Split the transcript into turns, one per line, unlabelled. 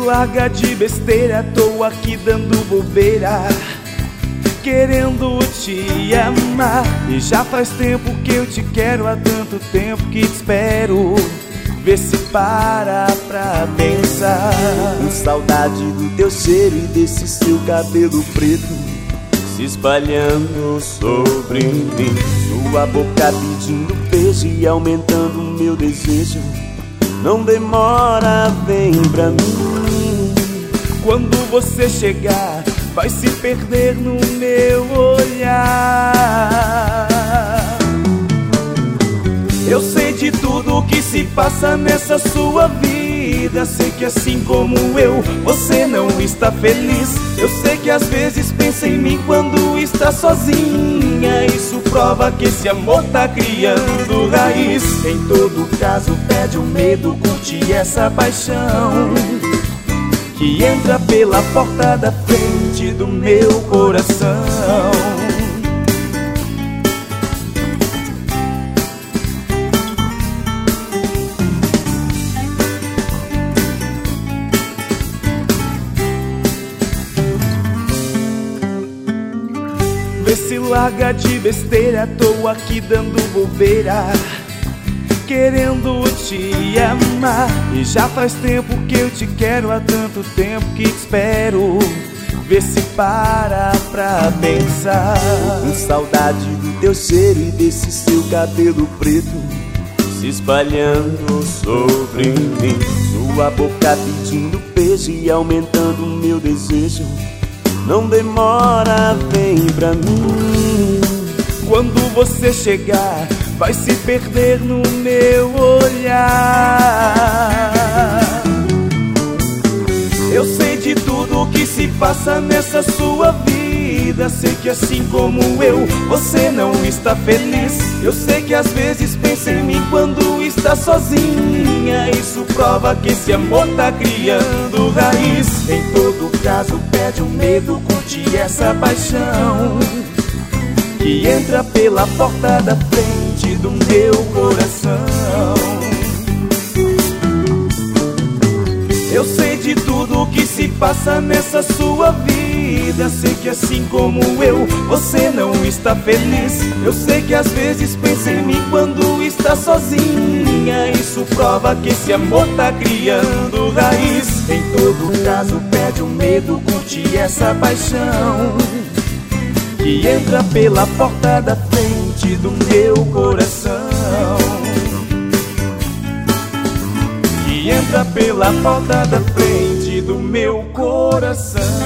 larga de besteira, tô aqui dando bobeira, querendo te amar. E já faz tempo que eu te quero, há tanto tempo que te espero. Vê se para pra pensar.
Com saudade do teu cheiro e desse seu cabelo preto se espalhando sobre mim. Sua boca pedindo beijo e aumentando o meu desejo. Não demora, vem pra mim.
Quando você chegar, vai se perder no meu olhar. Eu sei de tudo o que se passa nessa sua vida. Sei que assim como eu, você não está feliz. Eu sei que às vezes pensa em mim quando está sozinha. Isso prova que esse amor tá criando raiz. Em todo caso, perde o medo, curte essa paixão que entra pela porta da frente do meu coração. Vê se larga de besteira, tô aqui dando bobeira, querendo te amar. E já faz tempo que eu te quero, há tanto tempo que te espero. Vê se para pra pensar.
Com saudade do teu cheiro e desse seu cabelo preto se espalhando sobre mim. Sua boca pedindo beijo e aumentando o meu desejo. Não demora, vem pra mim.
Quando você chegar, vai se perder no meu olhar. Eu sei de tudo o que se passa nessa sua vida. Sei que assim como eu, você não está feliz. Eu sei que às vezes pensa em mim quando está sozinha. Isso prova que esse amor tá criando raiz. Em todo caso, perde o medo, curte essa paixão que entra pela porta da frente do meu coração. Eu sei de tudo o que se passa nessa sua vida. Sei que assim como eu, você não está feliz. Eu sei que às vezes pensa em mim quando está sozinha. Isso prova que esse amor tá criando raiz. Em todo caso, perde o medo, curte essa paixão que entra pela porta da frente do meu coração. Que entra pela porta da frente do meu coração.